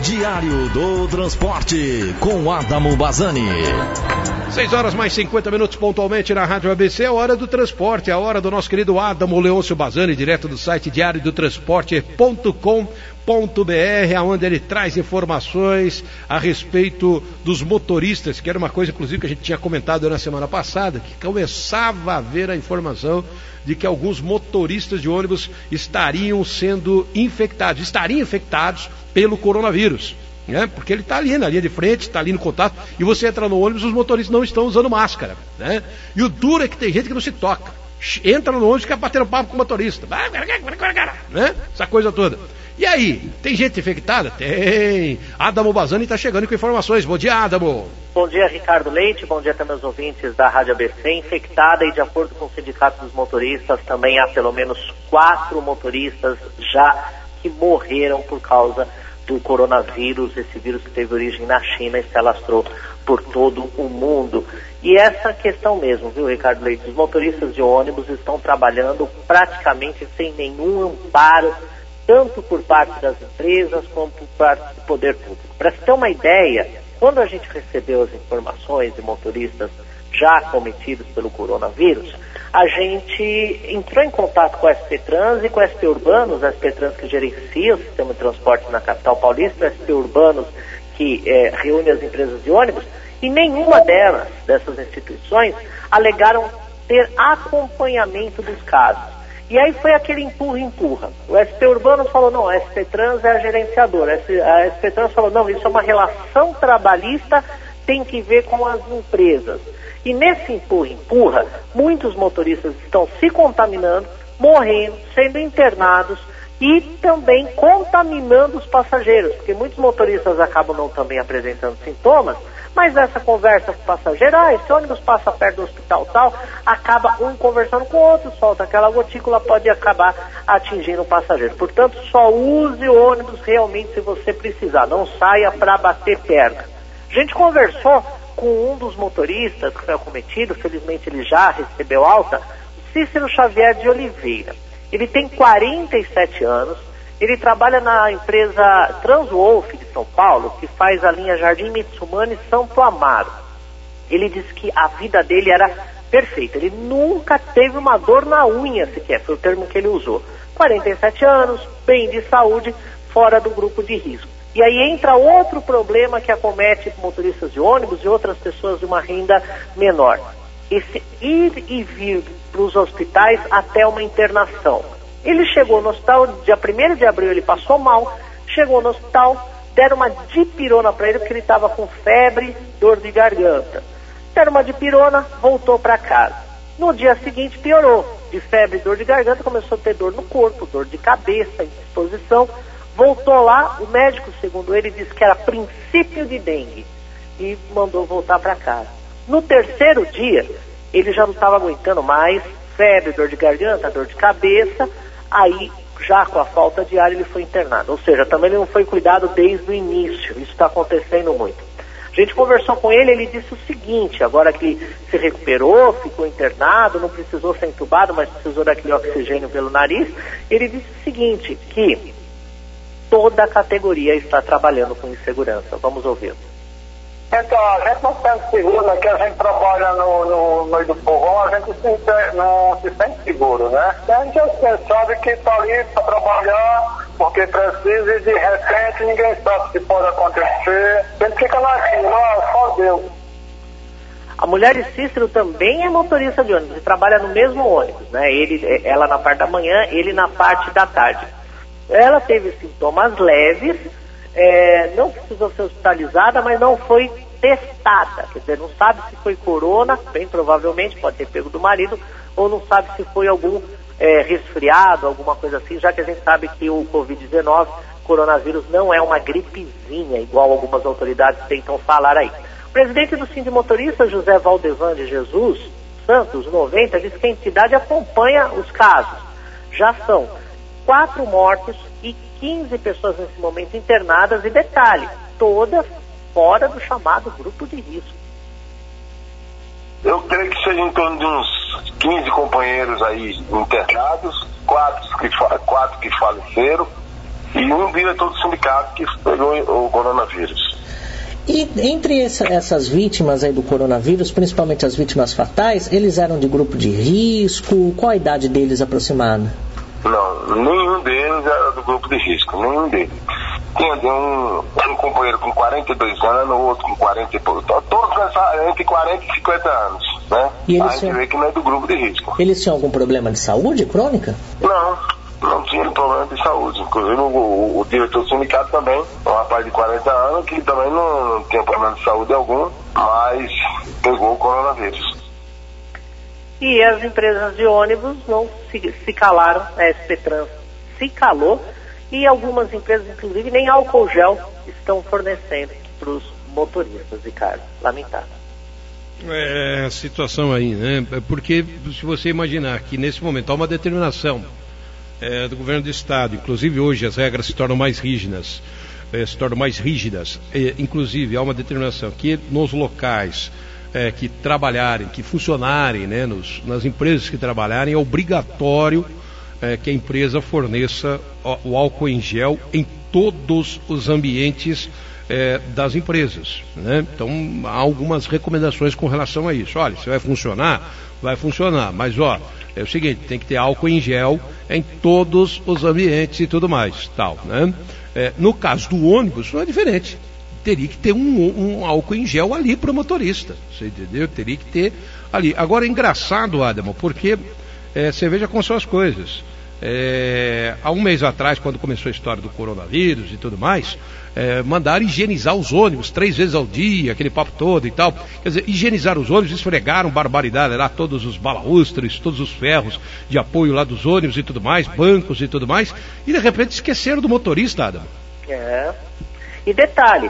Diário do Transporte, com Adamo Bazzani. 6 horas mais 50 minutos pontualmente na Rádio ABC, a hora do transporte, a hora do nosso querido Adamo Leôncio Bazzani, direto do site diariodotransporte.com.br, onde ele traz informações a respeito dos motoristas, que era uma coisa, inclusive, que a gente tinha comentado na semana passada, que começava a haver a informação de que alguns motoristas de ônibus estariam infectados pelo coronavírus. Né? Porque ele está ali na linha de frente, está ali no contato, e você entra no ônibus, os motoristas não estão usando máscara. Né? E o duro é que tem gente que não se toca. Entra no ônibus e fica batendo papo com o motorista. Né? Essa coisa toda. E aí, tem gente infectada? Tem. Adamo Bazzani está chegando com informações. Bom dia, Adamo. Bom dia, Ricardo Leite. Bom dia também aos ouvintes da Rádio ABC. Infectada, e de acordo com o Sindicato dos Motoristas, também há pelo menos 4 motoristas já que morreram por causa do coronavírus, esse vírus que teve origem na China e se alastrou por todo o mundo. E essa questão mesmo, viu, Ricardo Leite? Os motoristas de ônibus estão trabalhando praticamente sem nenhum amparo, tanto por parte das empresas como por parte do poder público. Para se ter uma ideia, quando a gente recebeu as informações de motoristas já cometidos pelo coronavírus, a gente entrou em contato com a SP Trans e com a SP Urbanos, a SP Trans que gerencia o sistema de transporte na capital paulista, a SP Urbanos que reúne as empresas de ônibus, e nenhuma dessas instituições alegaram ter acompanhamento dos casos. E aí foi aquele empurra-empurra. O SP Urbanos falou, não, a SP Trans é a gerenciadora. A SP Trans falou, não, isso é uma relação trabalhista, tem que ver com as empresas. E nesse empurra-empurra, muitos motoristas estão se contaminando, morrendo, sendo internados e também contaminando os passageiros, porque muitos motoristas acabam não também apresentando sintomas, mas nessa conversa com o passageiro, esse ônibus passa perto do hospital tal, acaba um conversando com o outro, solta aquela gotícula, pode acabar atingindo o passageiro. Portanto, só use o ônibus realmente se você precisar, não saia para bater perna. A gente conversou com um dos motoristas que foi acometido, felizmente ele já recebeu alta, Cícero Xavier de Oliveira. Ele tem 47 anos, ele trabalha na empresa Transwolf de São Paulo, que faz a linha Jardim Mitsumani Santo Amaro. Ele disse que a vida dele era perfeita, ele nunca teve uma dor na unha sequer, foi o termo que ele usou. 47 anos, bem de saúde, fora do grupo de risco. E aí entra outro problema que acomete motoristas de ônibus e outras pessoas de uma renda menor. Esse ir e vir para os hospitais até uma internação. Ele chegou no hospital, dia 1º de abril ele passou mal, chegou no hospital, deram uma dipirona para ele porque ele estava com febre, dor de garganta. Deram uma dipirona, voltou para casa. No dia seguinte piorou, de febre e dor de garganta, começou a ter dor no corpo, dor de cabeça, indisposição. Voltou lá, o médico, segundo ele, disse que era princípio de dengue e mandou voltar para casa. No 3º dia, ele já não estava aguentando mais, febre, dor de garganta, dor de cabeça, aí já com a falta de ar ele foi internado. Ou seja, também ele não foi cuidado desde o início, isso está acontecendo muito. A gente conversou com ele, ele disse o seguinte, agora que se recuperou, ficou internado, não precisou ser entubado, mas precisou daquele oxigênio pelo nariz, ele disse o seguinte, que toda a categoria está trabalhando com insegurança. Vamos ouvir. Então, a gente não se sente seguro, né? Que a gente trabalha no meio do povão, a gente não se sente seguro, né? A gente sabe que está ali para trabalhar, porque precisa, e de repente ninguém sabe se pode acontecer. A gente fica naquilo, só Deus. A mulher de Cícero também é motorista de ônibus, e trabalha no mesmo ônibus, né? Ela na parte da manhã, ele na parte da tarde. Ela teve sintomas leves, não precisou ser hospitalizada, mas não foi testada. Quer dizer, não sabe se foi corona, bem provavelmente, pode ter pego do marido, ou não sabe se foi algum resfriado, alguma coisa assim, já que a gente sabe que o Covid-19, coronavírus, não é uma gripezinha, igual algumas autoridades tentam falar aí. O presidente do Sindimotorista, José Valdevan de Jesus Santos, 90, diz que a entidade acompanha os casos. Já são 4 mortos e 15 pessoas nesse momento internadas, e detalhe, todas fora do chamado grupo de risco. Eu creio que seja em torno de uns 15 companheiros aí internados, 4 que faleceram, e um diretor do sindicato que pegou o coronavírus. E entre essas vítimas aí do coronavírus, principalmente as vítimas fatais, eles eram de grupo de risco? Qual a idade deles aproximada? Não, nenhum deles era do grupo de risco, nenhum deles. Tinha um companheiro com 42 anos, outro com 40 e pouco. Todos entre 40 e 50 anos, né? E a gente vê que não é do grupo de risco. Eles tinham algum problema de saúde crônica? Não tinha problema de saúde. Inclusive o diretor do sindicato também, um rapaz de 40 anos, que também não tinha problema de saúde algum, mas pegou o coronavírus. E as empresas de ônibus não se calaram, a SP Trans se calou, e algumas empresas, inclusive, nem álcool gel estão fornecendo para os motoristas, Ricardo. Lamentável. É a situação aí, né? Porque se você imaginar que nesse momento há uma determinação do governo do estado, inclusive hoje as regras se tornam mais rígidas, inclusive há uma determinação que nos locais que trabalharem, que funcionarem, né, nas empresas que trabalharem, é obrigatório que a empresa forneça o álcool em gel em todos os ambientes das empresas, né? Então há algumas recomendações com relação a isso. Olha, se vai funcionar, mas é o seguinte, tem que ter álcool em gel em todos os ambientes e tudo mais, tal, né? No caso do ônibus não é diferente. Teria que ter um álcool em gel ali para o motorista, você entendeu? Teria que ter ali. Agora é engraçado, Adamo, porque você veja como são as coisas. Há um mês atrás, quando começou a história do coronavírus e tudo mais, mandaram higienizar os ônibus 3 vezes ao dia, aquele papo todo e tal. Quer dizer, higienizar os ônibus, esfregaram barbaridade lá, todos os balaústres, todos os ferros de apoio lá dos ônibus e tudo mais, bancos e tudo mais, e de repente esqueceram do motorista, Adamo. E detalhe,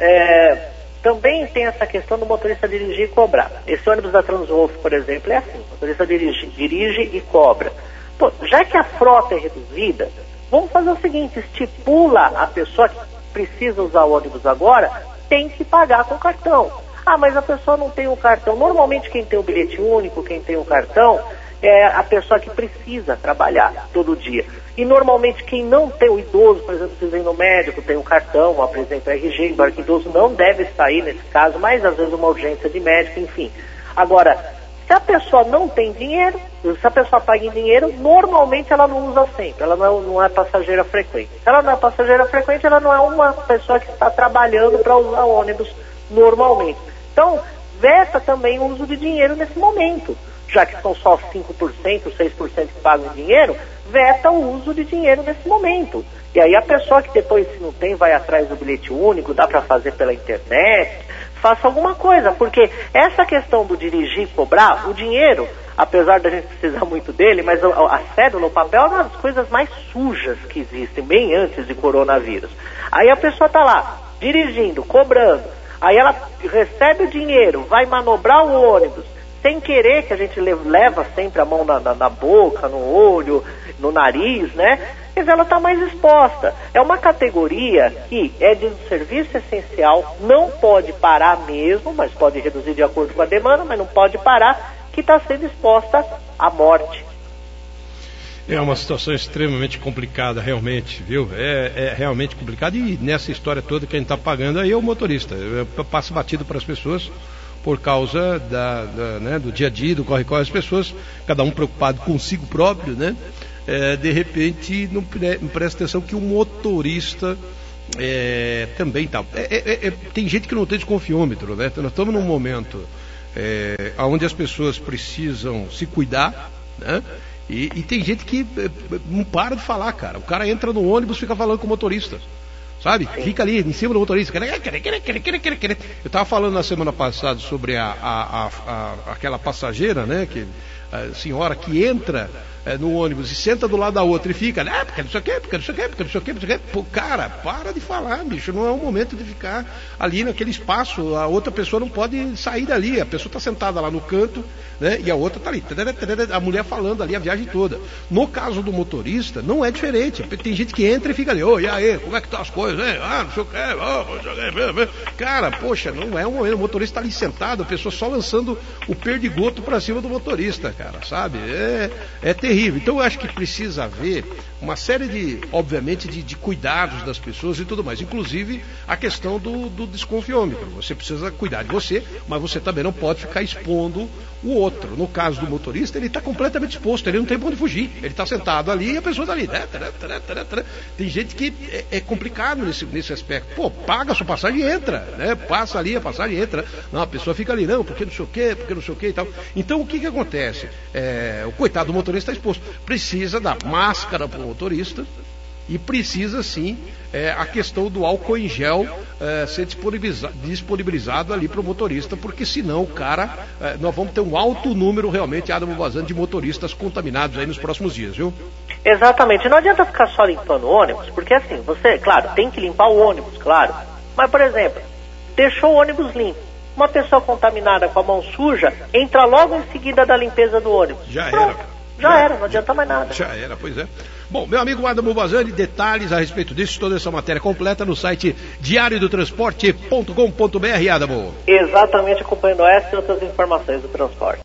também tem essa questão do motorista dirigir e cobrar. Esse ônibus da Transwolf, por exemplo, é assim, o motorista dirige e cobra. Pô, já que a frota é reduzida, vamos fazer o seguinte, estipula a pessoa que precisa usar o ônibus agora, tem que pagar com cartão. Ah, mas a pessoa não tem o cartão. Normalmente quem tem o bilhete único, quem tem o cartão, é a pessoa que precisa trabalhar todo dia. E normalmente quem não tem, o idoso, por exemplo, precisa ir no médico, tem um cartão, apresenta o RG, embora que o idoso não deve sair nesse caso, mas às vezes uma urgência de médico, enfim. Agora, se a pessoa não tem dinheiro, se a pessoa paga em dinheiro, normalmente ela não usa sempre, ela não é passageira frequente. Se ela não é passageira frequente, ela não é uma pessoa que está trabalhando para usar ônibus normalmente. Então, veta também o uso de dinheiro nesse momento. Já que são só 5%, 6% que pagam em dinheiro, veta o uso de dinheiro nesse momento. E aí a pessoa que depois, se não tem, vai atrás do bilhete único, dá para fazer pela internet, faça alguma coisa, porque essa questão do dirigir e cobrar, o dinheiro, apesar da gente precisar muito dele, mas a cédula, o papel é uma das coisas mais sujas que existem, bem antes de coronavírus. Aí a pessoa está lá, dirigindo, cobrando, aí ela recebe o dinheiro, vai manobrar o ônibus, sem querer, que a gente leva sempre a mão na boca, no olho, no nariz, né? Mas ela está mais exposta. É uma categoria que é de um serviço essencial, não pode parar mesmo, mas pode reduzir de acordo com a demanda, mas não pode parar, que está sendo exposta à morte. É uma situação extremamente complicada, realmente, viu? É realmente complicado, e nessa história toda quem está pagando aí é o motorista. Passa batido para as pessoas por causa né, do dia a dia, do corre-corre, as pessoas, cada um preocupado consigo próprio, né? De repente não presta atenção que o motorista também tá. Tem gente que não tem desconfiômetro, né? Nós estamos num momento onde as pessoas precisam se cuidar, né? E tem gente que não para de falar, cara. O cara entra no ônibus e fica falando com o motorista, sabe? Fica ali em cima do motorista. Eu estava falando na semana passada sobre aquela passageira, né? A senhora que entra no ônibus e senta do lado da outra e fica, porque não sei o quê, porque não sei o quê, porque não sei o quê, porque não sei o quê. Pô, cara, para de falar, bicho, não é o momento de ficar ali naquele espaço, a outra pessoa não pode sair dali, a pessoa está sentada lá no canto, né, e a outra está ali, a mulher falando ali a viagem toda. No caso do motorista, não é diferente, tem gente que entra e fica ali, e aí, como é que estão as coisas, né? Não sei o quê, não sei o quê. Cara, poxa, não é um momento, o motorista está ali sentado, a pessoa só lançando o perdigoto para cima do motorista, cara, sabe? É terrível. Então eu acho que precisa haver uma série de, obviamente, de cuidados das pessoas e tudo mais, inclusive a questão do desconfiômetro. Você precisa cuidar de você, mas você também não pode ficar expondo o outro. No caso do motorista, ele está completamente exposto, ele não tem para onde fugir, ele está sentado ali e a pessoa está ali. Tem gente que é complicado nesse aspecto. Pô, paga a sua passagem e entra, né? Passa ali a passagem e entra. Não, a pessoa fica ali, não, porque não sei o que e tal. Então o que acontece? O coitado do motorista está exposto. Precisa da máscara para o motorista e precisa sim a questão do álcool em gel ser disponibilizado ali para o motorista, porque senão o cara, nós vamos ter um alto número realmente, Adamo Bazan, de motoristas contaminados aí nos próximos dias, viu? Exatamente, não adianta ficar só limpando o ônibus, porque assim, você, claro, tem que limpar o ônibus, claro, mas por exemplo, deixou o ônibus limpo, uma pessoa contaminada com a mão suja entra logo em seguida da limpeza do ônibus. Já era, não adianta mais nada. Já era, pois é. Bom, meu amigo Adamo Bazani, detalhes a respeito disso, toda essa matéria completa no site diariodotransporte.com.br, Adamo. Exatamente, acompanhando essa e outras informações do transporte.